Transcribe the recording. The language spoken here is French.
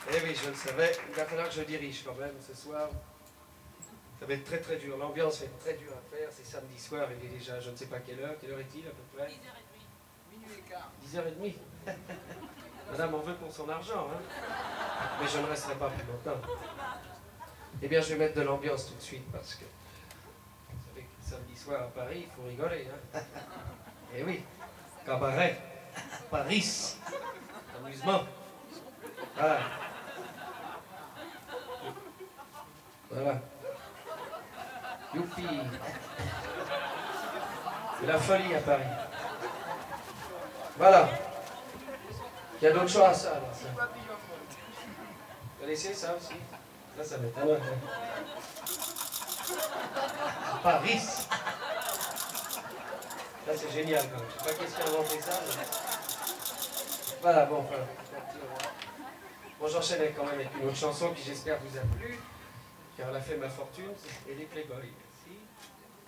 Eh oui, je le savais. Il va falloir que je dirige quand même ce soir. Ça va être très très dur. L'ambiance va être très dure à faire. C'est samedi soir, il est déjà je ne sais pas quelle heure. Quelle heure est-il à peu près? 10h30. Minuit et quart. 10h30. Madame en veut pour son argent, hein. Mais je ne resterai pas plus longtemps. Eh bien, je vais mettre de l'ambiance tout de suite parce que vous savez que samedi soir à Paris, il faut rigoler, hein. Eh oui, cabaret, Paris, amusement. Voilà. Voilà. Youpi. C'est la folie à Paris. Voilà. Il y a d'autres choses à ça, alors, ça. Vous connaissez ça aussi? Ça m'étonne. Paris. Là, c'est génial quand même. Je sais pas qu'est-ce qui a inventé ça. Mais... Voilà, bon, enfin. Bon, j'enchaîne quand même avec une autre chanson qui j'espère vous a plu, car elle a fait ma fortune, c'est les Playboys. Merci.